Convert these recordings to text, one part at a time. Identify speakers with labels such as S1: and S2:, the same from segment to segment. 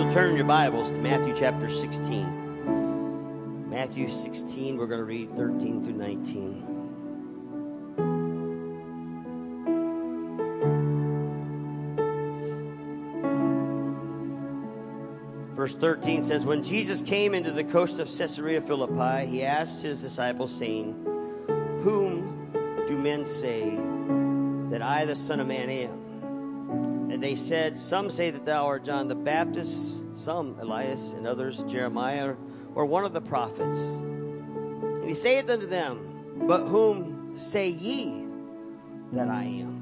S1: you'll turn your Bibles to Matthew chapter 16. Matthew 16, we're going to read 13 through 19. Verse 13 says, When Jesus came into the coast of Caesarea Philippi, he asked his disciples, saying, Whom do men say that I, the Son of Man, am? And they said, Some say that thou art John the Baptist, some Elias, and others Jeremiah, or one of the prophets. And he saith unto them, But whom say ye that I am?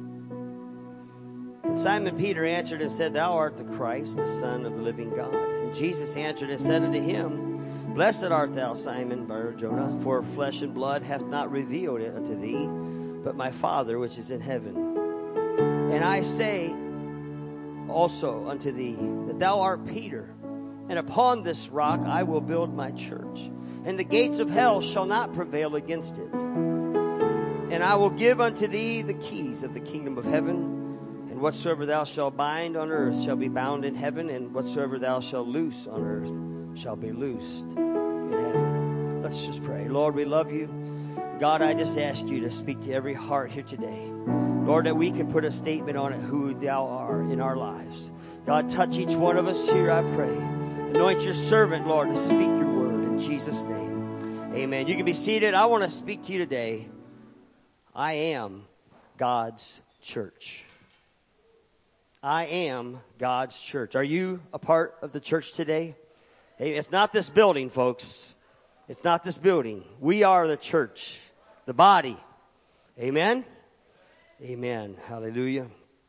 S1: And Simon Peter answered and said, Thou art the Christ, the Son of the living God. And Jesus answered and said unto him, Blessed art thou, Simon Bar-Jonah, for flesh and blood hath not revealed it unto thee, but my Father which is in heaven. And I say also unto thee, that thou art Peter, and upon this rock I will build my church, and the gates of hell shall not prevail against it. And I will give unto thee the keys of the kingdom of heaven. And whatsoever thou shalt bind on earth shall be bound in heaven, and whatsoever thou shalt loose on earth shall be loosed in heaven. Let's just pray. Lord, we love you. God, I just ask you to speak to every heart here today. Lord, that we can put a statement on it, who thou art in our lives. God, touch each one of us here, I pray. Anoint your servant, Lord, to speak your word in Jesus' name. Amen. You can be seated. I want to speak to you today. I am God's church. I am God's church. Are you a part of the church today? Hey, it's not this building, folks. It's not this building. We are the church, the body. Amen? Amen. Hallelujah.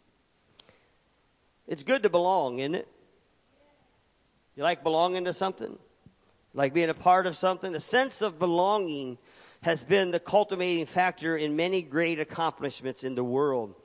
S1: It's good to belong, isn't it? You like belonging to something? Like being a part of something? The sense of belonging has been the culminating factor in many great accomplishments in the world.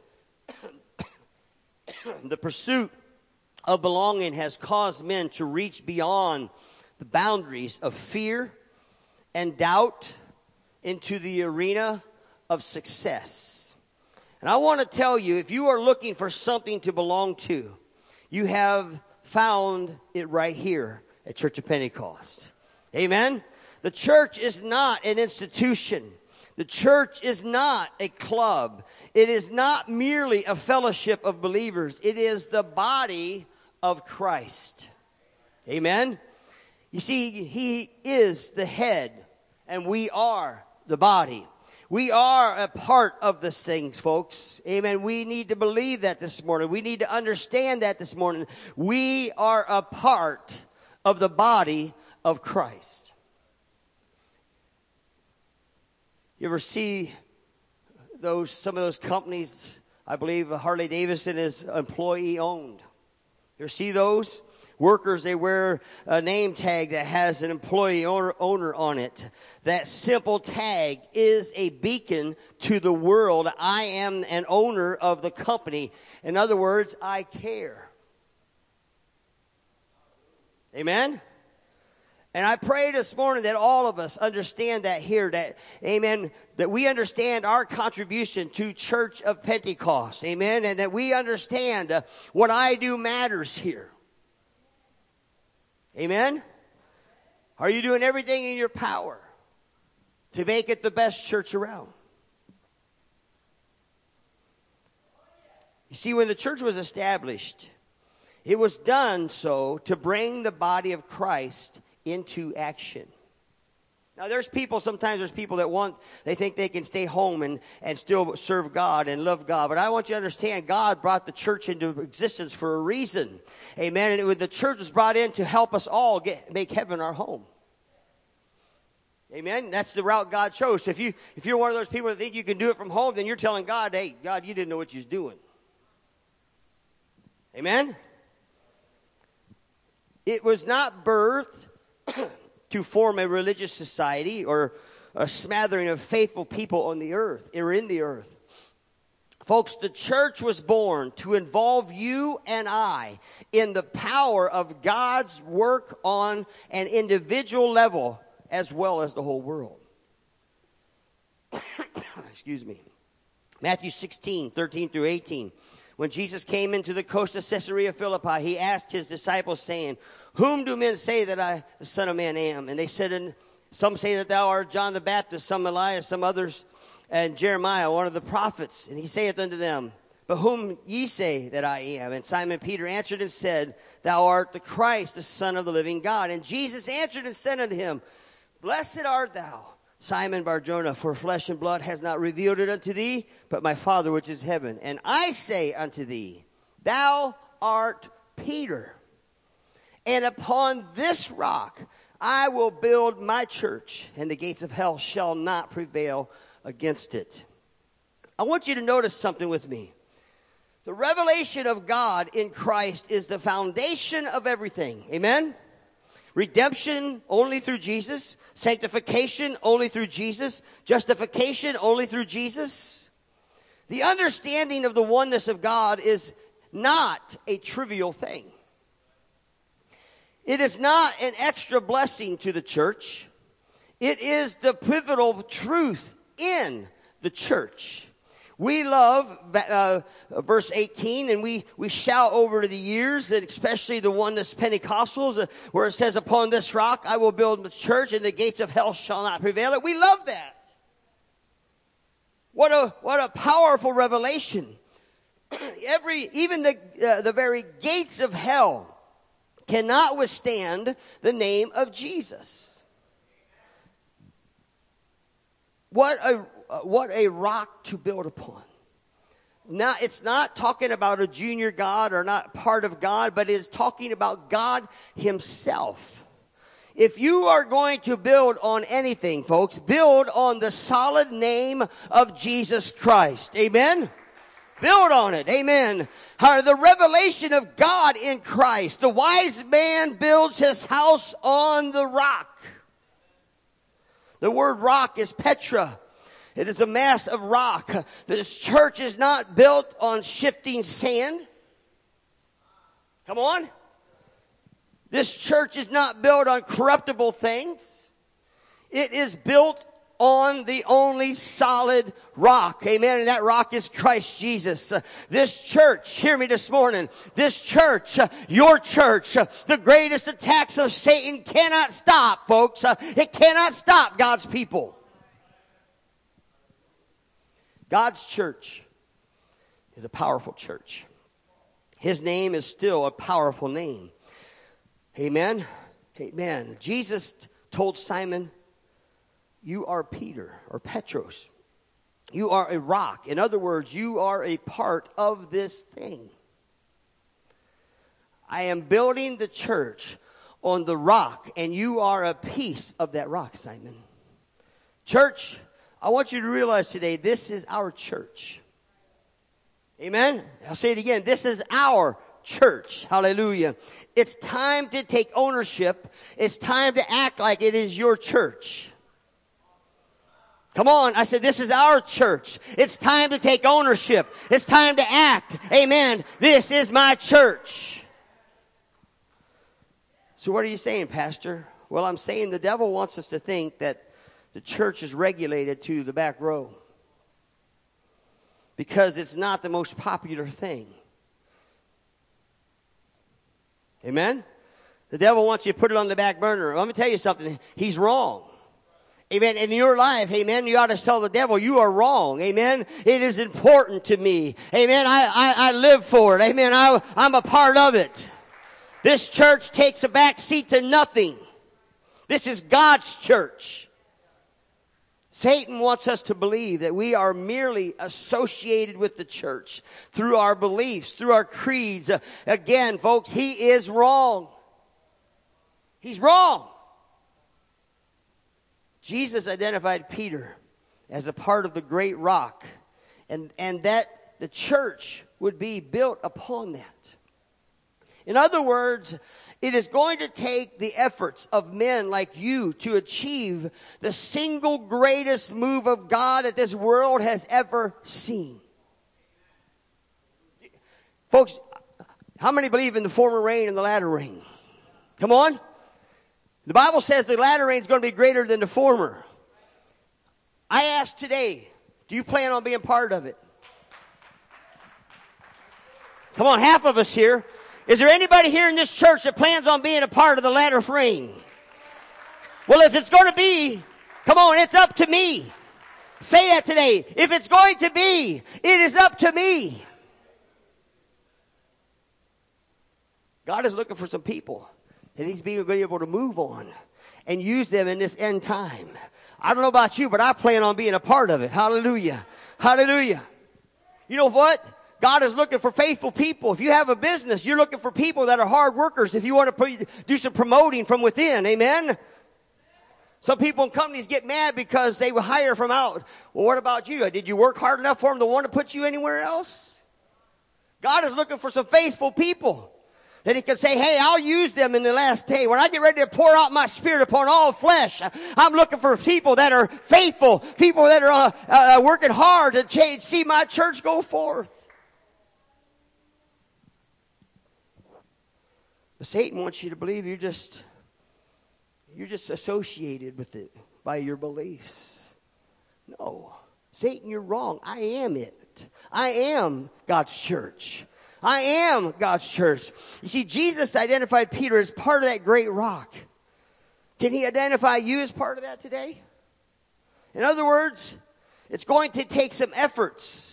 S1: The pursuit of belonging has caused men to reach beyond the boundaries of fear and doubt into the arena of success. And I want to tell you, if you are looking for something to belong to, you have found it right here at Church of Pentecost. Amen? The church is not an institution. The church is not a club. It is not merely a fellowship of believers. It is the body of Christ. Amen? You see, he is the head, and we are the body. We are a part of this thing, folks. Amen. We need to believe that this morning. We need to understand that this morning. We are a part of the body of Christ. You ever see some of those companies? I believe Harley Davidson is employee owned. You ever see those? Workers, they wear a name tag that has an employee owner on it. That simple tag is a beacon to the world. I am an owner of the company. In other words, I care. Amen? And I pray this morning that all of us understand that here, that, amen, that we understand our contribution to Church of Pentecost, amen, and that we understand what I do matters here. Amen? Are you doing everything in your power to make it the best church around? You see, when the church was established, it was done so to bring the body of Christ into action. Now, sometimes there's people that they think they can stay home and still serve God and love God. But I want you to understand, God brought the church into existence for a reason. Amen. And the church was brought in to help us all make heaven our home. Amen. That's the route God chose. So if you're one of those people that think you can do it from home, then you're telling God, hey, God, you didn't know what you was doing. Amen. It was not birthed to form a religious society or a smattering of faithful people on the earth or in the earth. Folks, the church was born to involve you and I in the power of God's work on an individual level as well as the whole world. Excuse me. Matthew 16, 13 through 18. When Jesus came into the coast of Caesarea Philippi, he asked his disciples, saying, whom do men say that I, the Son of Man, am? And they said, and some say that thou art John the Baptist, some Elias, some others, and Jeremiah, one of the prophets. And he saith unto them, but whom ye say that I am? And Simon Peter answered and said, thou art the Christ, the Son of the living God. And Jesus answered and said unto him, blessed art thou, Simon Bar-Jonah, for flesh and blood has not revealed it unto thee, but my Father which is in heaven. And I say unto thee, thou art Peter, and upon this rock I will build my church, and the gates of hell shall not prevail against it. I want you to notice something with me. The revelation of God in Christ is the foundation of everything. Amen? Redemption only through Jesus. Sanctification only through Jesus. Justification only through Jesus. The understanding of the oneness of God is not a trivial thing. It is not an extra blessing to the church. It is the pivotal truth in the church. We love verse 18, and we shout over the years, and especially the oneness Pentecostals, where it says, upon this rock I will build the church, and the gates of hell shall not prevail it. We love that. What a powerful revelation. Even the very gates of hell cannot withstand the name of Jesus. What a rock to build upon. Now, it's not talking about a junior God or not part of God, but it is talking about God himself. If you are going to build on anything, folks, build on the solid name of Jesus Christ. Amen? Build on it. Amen. The revelation of God in Christ. The wise man builds his house on the rock. The word rock is Petra. It is a mass of rock. This church is not built on shifting sand. Come on. This church is not built on corruptible things. It is built on the only solid rock. Amen. And that rock is Christ Jesus. This church, hear me this morning, this church, your church, the greatest attacks of Satan cannot stop, folks. It cannot stop God's people. God's church is a powerful church. His name is still a powerful name. Amen. Amen. Jesus told Simon, you are Peter, or Petros. You are a rock. In other words, you are a part of this thing. I am building the church on the rock, and you are a piece of that rock, Simon. Church, I want you to realize today, this is our church. Amen? I'll say it again. This is our church. Hallelujah. It's time to take ownership. It's time to act like it is your church. Come on. I said, this is our church. It's time to take ownership. It's time to act. Amen. This is my church. So what are you saying, Pastor? Well, I'm saying the devil wants us to think that the church is regulated to the back row because it's not the most popular thing. Amen? The devil wants you to put it on the back burner. Let me tell you something. He's wrong. Amen. In your life, amen, you ought to tell the devil, you are wrong. Amen. It is important to me. Amen. I live for it. Amen. I'm a part of it. This church takes a back seat to nothing. This is God's church. Satan wants us to believe that we are merely associated with the church through our beliefs, through our creeds. Again, folks, he is wrong. He's wrong. Jesus identified Peter as a part of the great rock, and that the church would be built upon that. In other words, it is going to take the efforts of men like you to achieve the single greatest move of God that this world has ever seen. Folks, how many believe in the former rain and the latter rain? Come on. The Bible says the latter rain is going to be greater than the former. I ask today, do you plan on being part of it? Come on, half of us here. Is there anybody here in this church that plans on being a part of the latter rain? Well, if it's going to be, come on, it's up to me. Say that today. If it's going to be, it is up to me. God is looking for some people that He's being able to move on and use them in this end time. I don't know about you, but I plan on being a part of it. Hallelujah. Hallelujah. You know what? God is looking for faithful people. If you have a business, you're looking for people that are hard workers. If you want to do some promoting from within, amen? Some people in companies get mad because they will hire from out. Well, what about you? Did you work hard enough for them to want to put you anywhere else? God is looking for some faithful people that He can say, hey, I'll use them in the last day. When I get ready to pour out my Spirit upon all flesh, I'm looking for people that are faithful, people that are working hard to see my church go forth. But Satan wants you to believe you're just associated with it by your beliefs. No. Satan, you're wrong. I am it. I am God's church. I am God's church. You see, Jesus identified Peter as part of that great rock. Can He identify you as part of that today? In other words, it's going to take some efforts.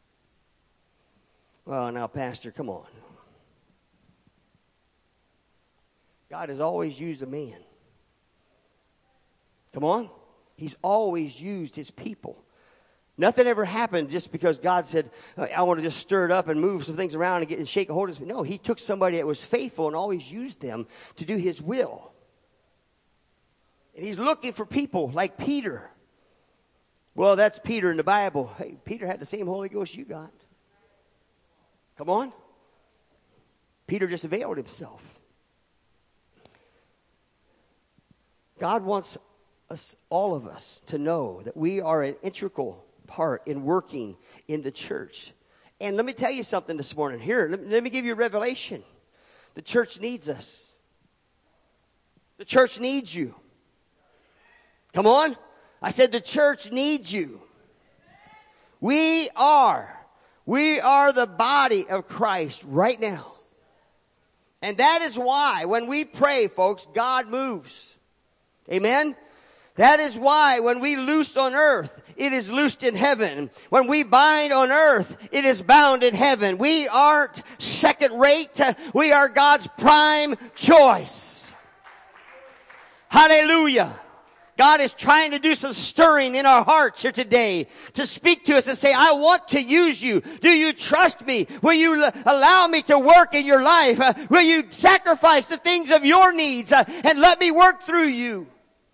S1: Well, now, Pastor, come on. God has always used a man. Come on. He's always used His people. Nothing ever happened just because God said, I want to just stir it up and move some things around and shake a hold of it. No, He took somebody that was faithful and always used them to do His will. And He's looking for people like Peter. Well, that's Peter in the Bible. Hey, Peter had the same Holy Ghost you got. Come on. Peter just availed himself. God wants us, all of us, to know that we are an integral part in working in the church. And let me tell you something this morning. Here, let me give you a revelation. The church needs us. The church needs you. Come on. I said the church needs you. We are the body of Christ right now. And that is why when we pray, folks, God moves. Amen? That is why when we loose on earth, it is loosed in heaven. When we bind on earth, it is bound in heaven. We aren't second rate. We are God's prime choice. Hallelujah. God is trying to do some stirring in our hearts here today to speak to us and say, I want to use you. Do you trust me? Will you allow me to work in your life? Will you sacrifice the things of your needs and let me work through you?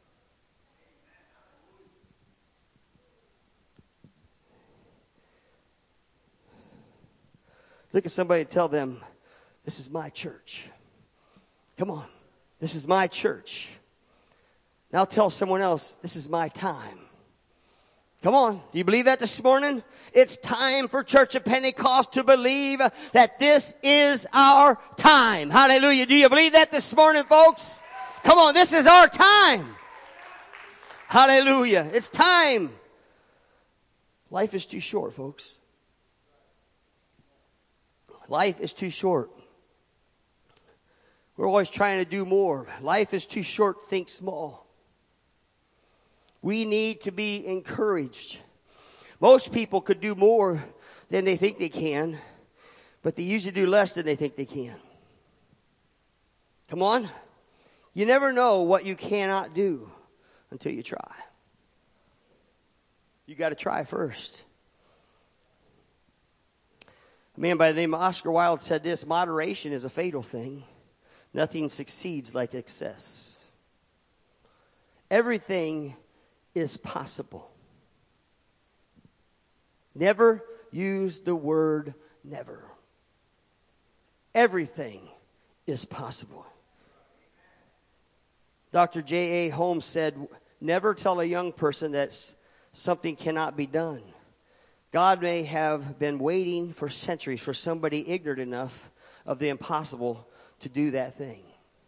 S1: Look at somebody and tell them, this is my church. Come on. This is my church. Now tell someone else, this is my time. Come on. Do you believe that this morning? It's time for Church of Pentecost to believe that this is our time. Hallelujah. Do you believe that this morning, folks? Come on. This is our time. Hallelujah. It's time. Life is too short, folks. Life is too short. We're always trying to do more. Life is too short, think small. We need to be encouraged. Most people could do more than they think they can, but they usually do less than they think they can. Come on. You never know what you cannot do until you try. You got to try first. A man by the name of Oscar Wilde said this, moderation is a fatal thing. Nothing succeeds like excess. Everything is possible. Never use the word never. Everything is possible. Dr. J.A. Holmes said, never tell a young person that something cannot be done. God may have been waiting for centuries for somebody ignorant enough of the impossible to do that thing.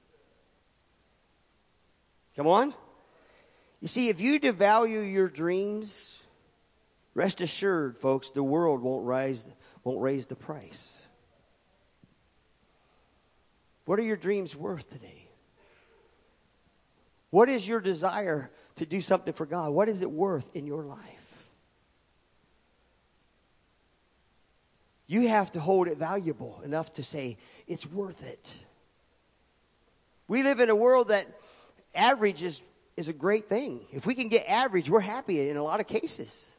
S1: Come on. You see, if you devalue your dreams, rest assured, folks, the world won't raise the price. What are your dreams worth today? What is your desire to do something for God? What is it worth in your life? You have to hold it valuable enough to say, it's worth it. We live in a world that average is a great thing. If we can get average, we're happy in a lot of cases.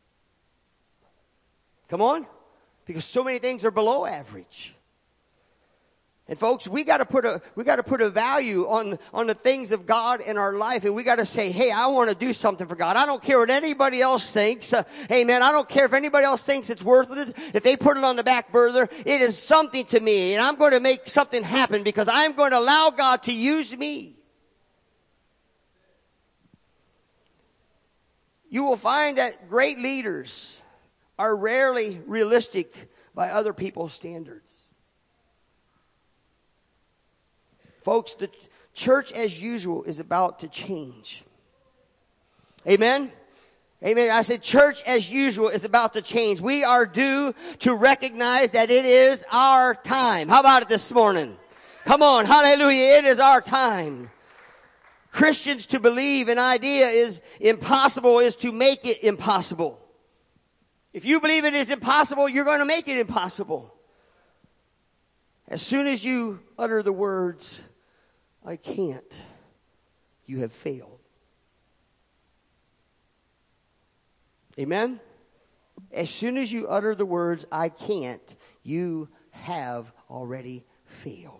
S1: Come on? Because so many things are below average. And folks, we got to put a value on the things of God in our life, and we got to say, hey, I want to do something for God. I don't care what anybody else thinks. Amen. I don't care if anybody else thinks it's worthless. If they put it on the back burner, it is something to me, and I'm going to make something happen because I'm going to allow God to use me. You will find that great leaders are rarely realistic by other people's standards. Folks, the church as usual is about to change. Amen? Amen. I said church as usual is about to change. We are due to recognize that it is our time. How about it this morning? Come on, hallelujah, it is our time. Christians to believe an idea is impossible is to make it impossible. If you believe it is impossible, you're going to make it impossible. As soon as you utter the words, I can't, you have failed. Amen? As soon as you utter the words, I can't, you have already failed.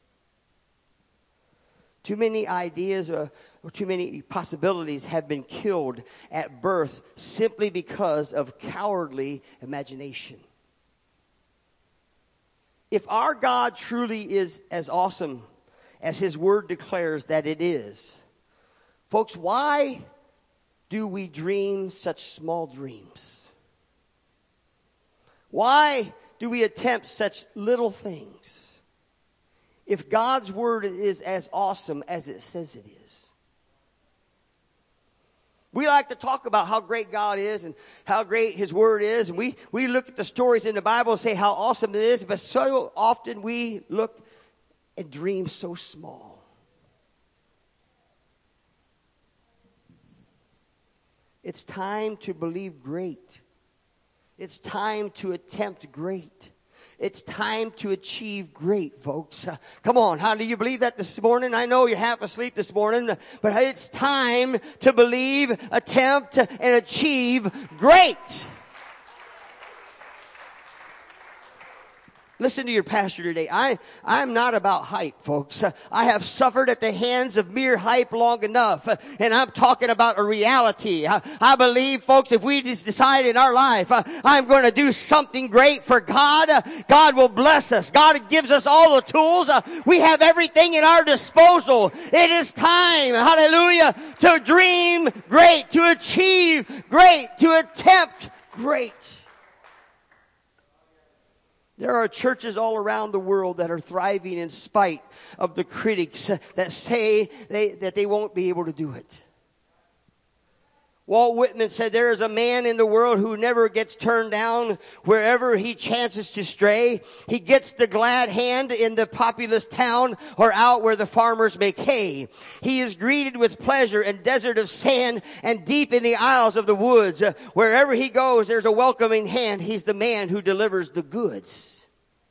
S1: Too many ideas or too many possibilities have been killed at birth simply because of cowardly imagination. If our God truly is as awesome as His Word declares that it is, folks, why do we dream such small dreams? Why do we attempt such little things? If God's Word is as awesome as it says it is. We like to talk about how great God is and how great His Word is. And we look at the stories in the Bible and say how awesome it is. But so often we look and dream so small. It's time to believe great. It's time to attempt great. It's time to achieve great, folks. Come on, how do you believe that this morning? I know you're half asleep this morning, but it's time to believe, attempt, and achieve great. Listen to your pastor today. I'm not about hype, folks. I have suffered at the hands of mere hype long enough. And I'm talking about a reality. I believe, folks, if we just decide in our life, I'm going to do something great for God, God will bless us. God gives us all the tools. We have everything at our disposal. It is time, hallelujah, to dream great, to achieve great, to attempt great. There are churches all around the world that are thriving in spite of the critics that say that they won't be able to do it. Walt Whitman said, there is a man in the world who never gets turned down wherever he chances to stray. He gets the glad hand in the populous town or out where the farmers make hay. He is greeted with pleasure in desert of sand and deep in the aisles of the woods. Wherever he goes, there's a welcoming hand. He's the man who delivers the goods.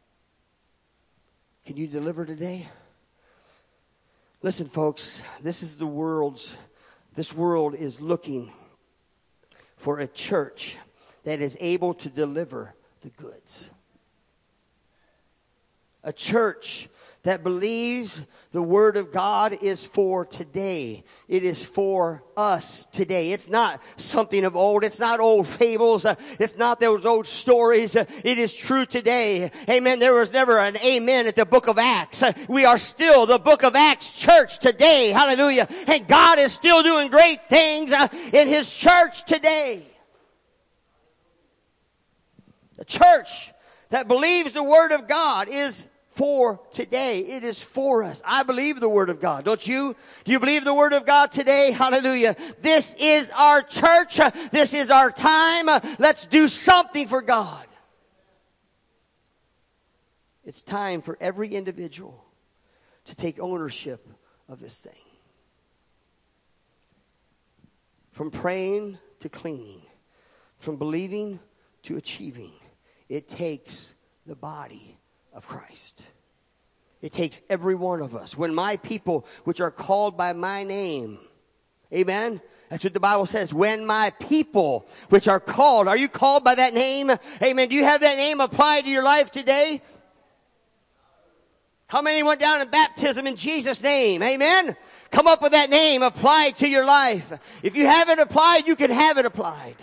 S1: Can you deliver today? Listen, folks, this world is looking for a church that is able to deliver the goods. A church that believes the Word of God is for today. It is for us today. It's not something of old. It's not old fables. It's not those old stories. It is true today. Amen. There was never an amen at the book of Acts. We are still the book of Acts church today. Hallelujah. And God is still doing great things in His church today. A church that believes the Word of God is for today. It is for us. I believe the Word of God. Don't you? Do you believe the Word of God today? Hallelujah. This is our church. This is our time. Let's do something for God. It's time for every individual to take ownership of this thing. From praying to cleaning, from believing to achieving, it takes the body of Christ. It takes every one of us. When my people, which are called by my name, amen? That's what the Bible says. When my people, which are called, are you called by that name? Amen. Do you have that name applied to your life today? How many went down in baptism in Jesus' name? Amen. Come up with that name applied to your life. If you have it applied, you can have it applied.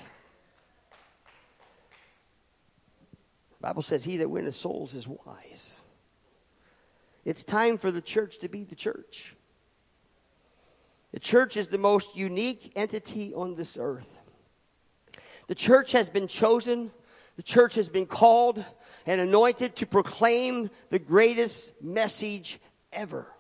S1: The Bible says, he that winneth souls is wise. It's time for the church to be the church. The church is the most unique entity on this earth. The church has been chosen. The church has been called and anointed to proclaim the greatest message ever.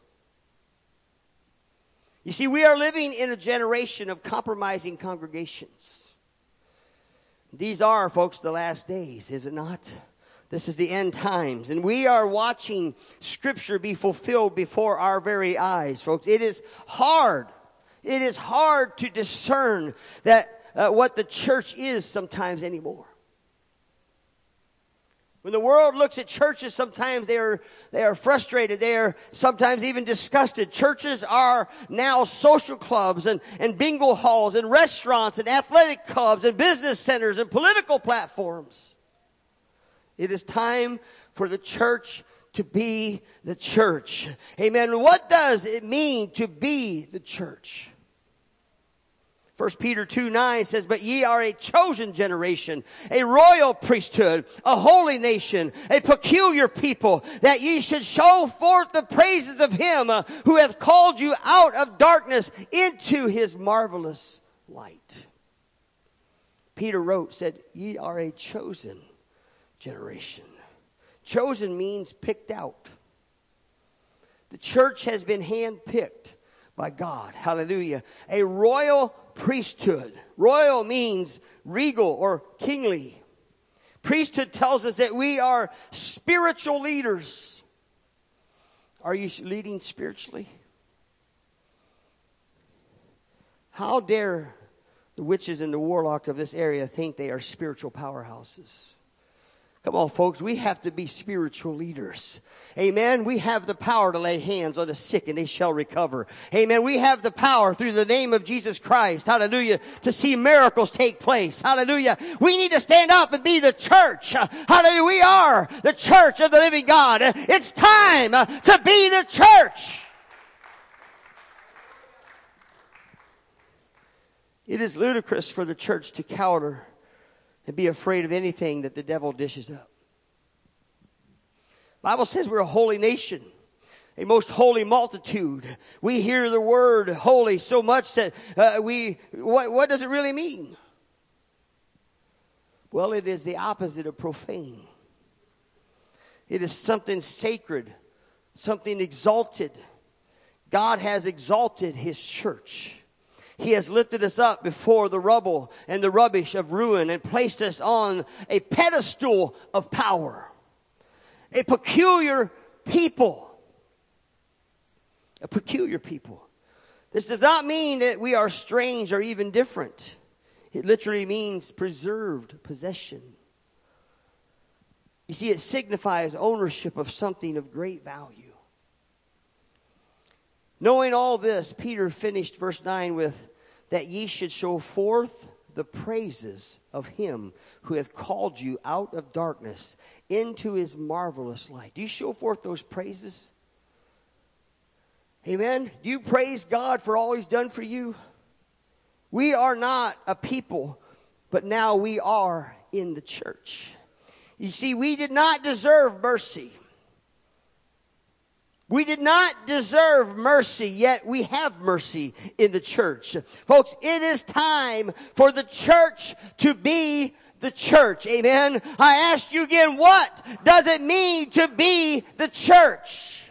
S1: You see, we are living in a generation of compromising congregations. These are, folks, the last days, is it not? This is the end times. And we are watching Scripture be fulfilled before our very eyes, folks. It is hard. It is hard to discern that what the church is sometimes anymore. When the world looks at churches, sometimes they are frustrated. They are sometimes even disgusted. Churches are now social clubs and bingo halls and restaurants and athletic clubs and business centers and political platforms. It is time for the church to be the church. Amen. What does it mean to be the church? 1 Peter 2:9 says, but ye are a chosen generation, a royal priesthood, a holy nation, a peculiar people, that ye should show forth the praises of him who hath called you out of darkness into his marvelous light. Peter wrote, said, ye are a chosen generation. Chosen means picked out. The church has been handpicked by God. Hallelujah. A royal priesthood. Royal means regal or kingly. Priesthood tells us that we are spiritual leaders. Are you leading spiritually? How dare the witches and the warlock of this area think they are spiritual powerhouses? Come on, folks. We have to be spiritual leaders. Amen. We have the power to lay hands on the sick and they shall recover. Amen. We have the power through the name of Jesus Christ. Hallelujah. To see miracles take place. Hallelujah. We need to stand up and be the church. Hallelujah. We are the church of the living God. It's time to be the church. It is ludicrous for the church to cower and be afraid of anything that the devil dishes up. The Bible says we're a holy nation, a most holy multitude. We hear the word holy so much that what does it really mean? Well, it is the opposite of profane. It is something sacred, something exalted. God has exalted his church. He has lifted us up before the rubble and the rubbish of ruin and placed us on a pedestal of power. A peculiar people. A peculiar people. This does not mean that we are strange or even different. It literally means preserved possession. You see, it signifies ownership of something of great value. Knowing all this, Peter finished verse 9 with, that ye should show forth the praises of him who hath called you out of darkness into his marvelous light. Do you show forth those praises? Amen. Do you praise God for all he's done for you? We are not a people, but now we are in the church. You see, we did not deserve mercy. We did not deserve mercy, yet we have mercy in the church. Folks, it is time for the church to be the church. Amen. I ask you again, what does it mean to be the church?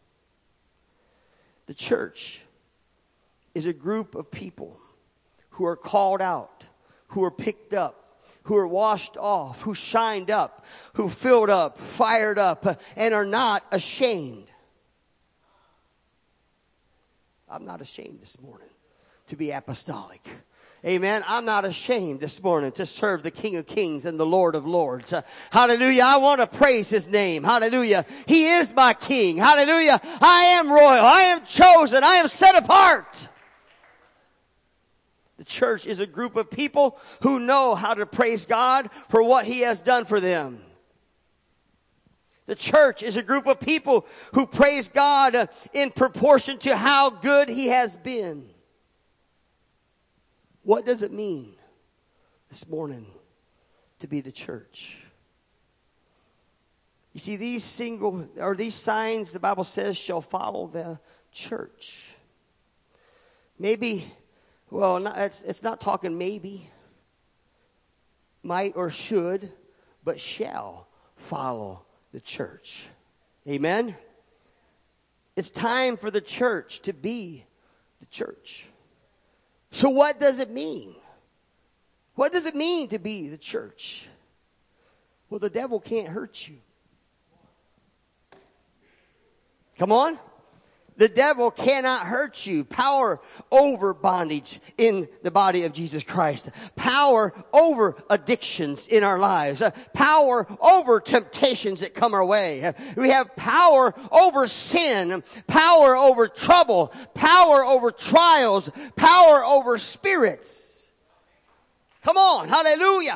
S1: The church is a group of people who are called out, who are picked up, who are washed off, who shined up, who filled up, fired up, and are not ashamed. I'm not ashamed this morning to be apostolic. Amen. I'm not ashamed this morning to serve the King of Kings and the Lord of Lords. Hallelujah. I want to praise His name. Hallelujah. He is my King. Hallelujah. I am royal. I am chosen. I am set apart. The church is a group of people who know how to praise God for what He has done for them. The church is a group of people who praise God in proportion to how good He has been. What does it mean this morning to be the church? You see, these signs, the Bible says, shall follow the church. Maybe, well, it's not talking maybe, might or should, but shall follow the church. Amen? It's time for the church to be the church. So what does it mean? What does it mean to be the church? Well, the devil can't hurt you. Come on. The devil cannot hurt you. Power over bondage in the body of Jesus Christ. Power over addictions in our lives. Power over temptations that come our way. We have power over sin. Power over trouble. Power over trials. Power over spirits. Come on. Hallelujah.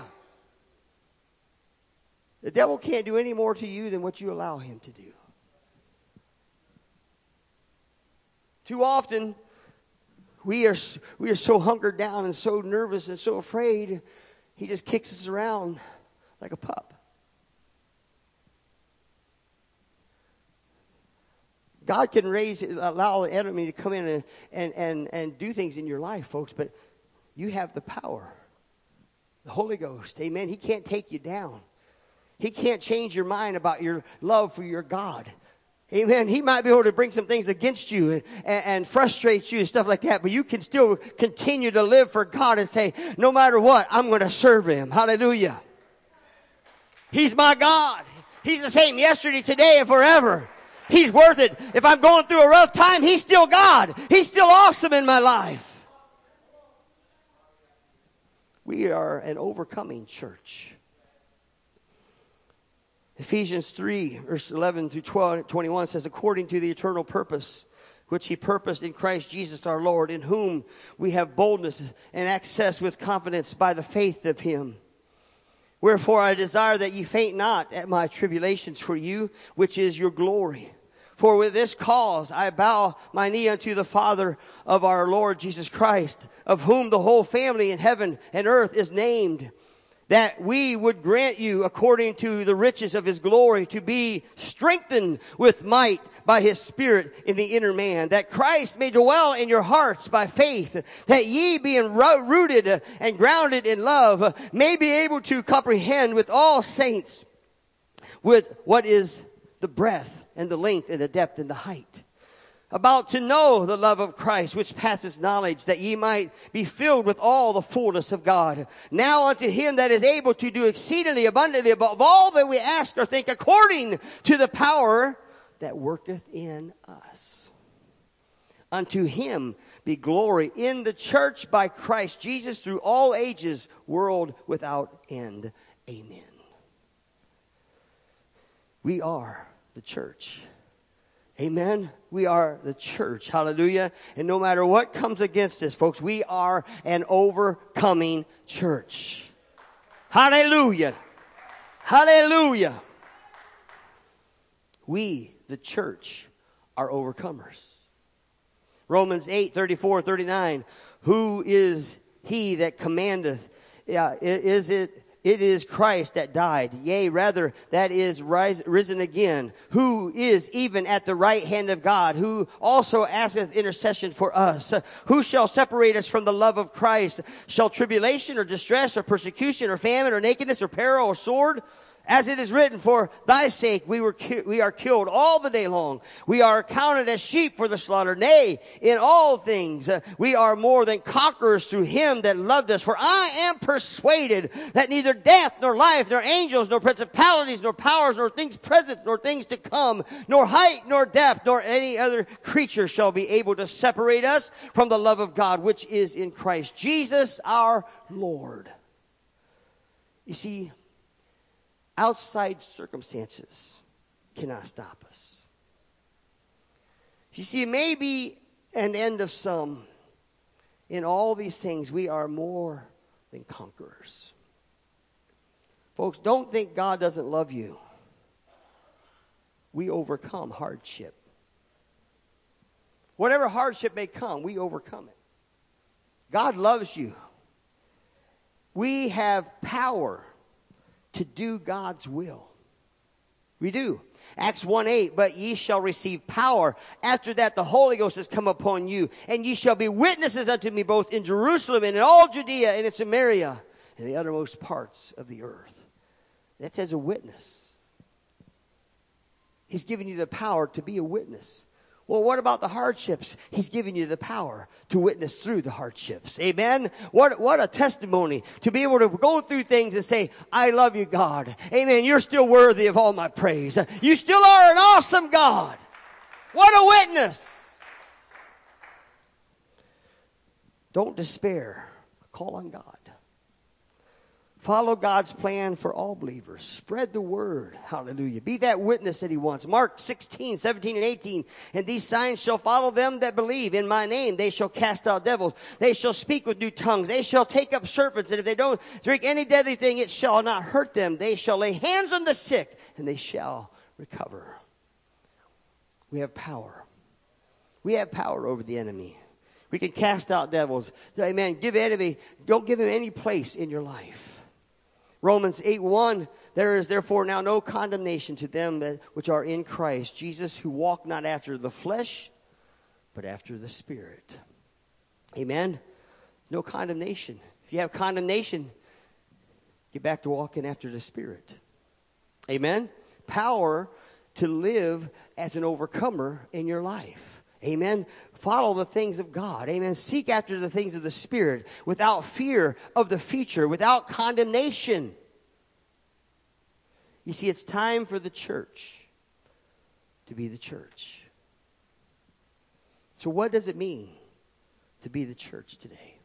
S1: The devil can't do any more to you than what you allow him to do. Too often, we are so hunkered down and so nervous and so afraid, he just kicks us around like a pup. God can allow the enemy to come in and do things in your life, folks, but you have the power. The Holy Ghost, amen. He can't take you down. He can't change your mind about your love for your God. Amen. He might be able to bring some things against you and frustrate you and stuff like that, but you can still continue to live for God and say, no matter what, I'm going to serve Him. Hallelujah. He's my God. He's the same yesterday, today, and forever. He's worth it. If I'm going through a rough time, He's still God. He's still awesome in my life. We are an overcoming church. Ephesians 3, verse 11 through 21 says, according to the eternal purpose which He purposed in Christ Jesus our Lord, in whom we have boldness and access with confidence by the faith of Him. Wherefore I desire that ye faint not at my tribulations for you, which is your glory. For with this cause I bow my knee unto the Father of our Lord Jesus Christ, of whom the whole family in heaven and earth is named, that we would grant you, according to the riches of His glory, to be strengthened with might by His Spirit in the inner man, that Christ may dwell in your hearts by faith, that ye, being rooted and grounded in love, may be able to comprehend with all saints with what is the breadth and the length and the depth and the height, about to know the love of Christ, which passeth knowledge, that ye might be filled with all the fullness of God. Now unto Him that is able to do exceedingly abundantly above all that we ask or think, according to the power that worketh in us. Unto Him be glory in the church by Christ Jesus through all ages, world without end. Amen. We are the church. Amen. We are the church. Hallelujah. And no matter what comes against us, folks, we are an overcoming church. Hallelujah. Hallelujah. We, the church, are overcomers. Romans 8:34-39. Who is He that commandeth? It is Christ that died, yea, rather, that is risen again, who is even at the right hand of God, who also asketh intercession for us. Who shall separate us from the love of Christ? Shall tribulation or distress or persecution or famine or nakedness or peril or sword? As it is written, for thy sake we are killed all the day long. We are counted as sheep for the slaughter. Nay, in all things we are more than conquerors through him that loved us. For I am persuaded that neither death, nor life, nor angels, nor principalities, nor powers, nor things present, nor things to come, nor height, nor depth, nor any other creature shall be able to separate us from the love of God, which is in Christ Jesus our Lord. You see, outside circumstances cannot stop us. You see, it may be an end of some. In all these things, we are more than conquerors. Folks, don't think God doesn't love you. We overcome hardship. Whatever hardship may come, we overcome it. God loves you. We have power to do God's will. We do. Acts 1:8, but ye shall receive power. After that, the Holy Ghost has come upon you, and ye shall be witnesses unto me both in Jerusalem and in all Judea and in Samaria and the uttermost parts of the earth. That's as a witness. He's given you the power to be a witness. Well, what about the hardships? He's given you the power to witness through the hardships. Amen? What a testimony to be able to go through things and say, I love you, God. Amen. You're still worthy of all my praise. You still are an awesome God. What a witness. Don't despair. Call on God. Follow God's plan for all believers. Spread the word. Hallelujah. Be that witness that he wants. Mark 16, 17, and 18. And these signs shall follow them that believe. In my name they shall cast out devils. They shall speak with new tongues. They shall take up serpents. And if they don't drink any deadly thing, it shall not hurt them. They shall lay hands on the sick, and they shall recover. We have power. We have power over the enemy. We can cast out devils. Amen. Don't give him any place in your life. Romans 8:1, there is therefore now no condemnation to them which are in Christ Jesus, who walk not after the flesh, but after the Spirit. Amen? No condemnation. If you have condemnation, get back to walking after the Spirit. Amen? Power to live as an overcomer in your life. Amen. Follow the things of God. Amen. Seek after the things of the Spirit without fear of the future, without condemnation. You see, it's time for the church to be the church. So what does it mean to be the church today?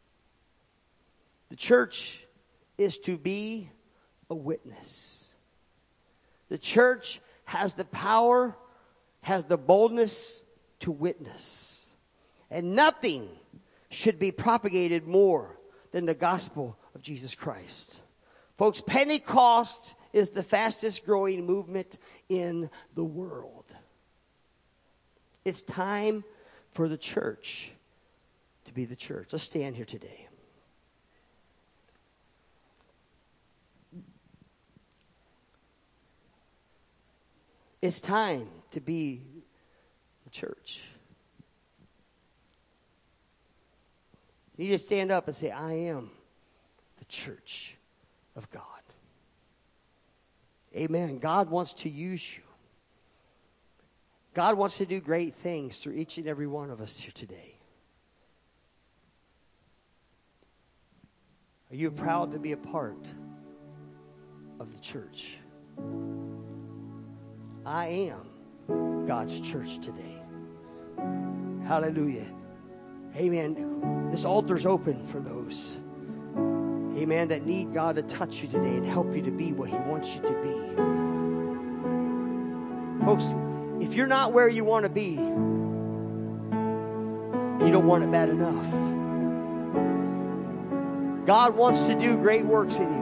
S1: The church is to be a witness. The church has the power, has the boldness to witness. And nothing should be propagated more than the gospel of Jesus Christ. Folks, Pentecost is the fastest growing movement in the world. It's time for the church to be the church. Let's stand here today. It's time to be the church. You need to stand up and say, I am the church of God. Amen. God wants to use you. God wants to do great things through each and every one of us here today. Are you proud to be a part of the church? I am God's church today. Hallelujah. Amen. This altar's open for those, amen, that need God to touch you today and help you to be what he wants you to be. Folks, if you're not where you want to be, you don't want it bad enough. God wants to do great works in you.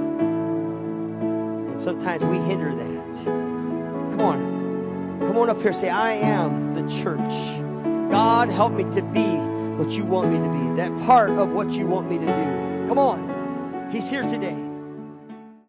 S1: And sometimes we hinder that. Come on up here. Say, I am the church. God, help me to be what you want me to be. That part of what you want me to do. Come on. He's here today.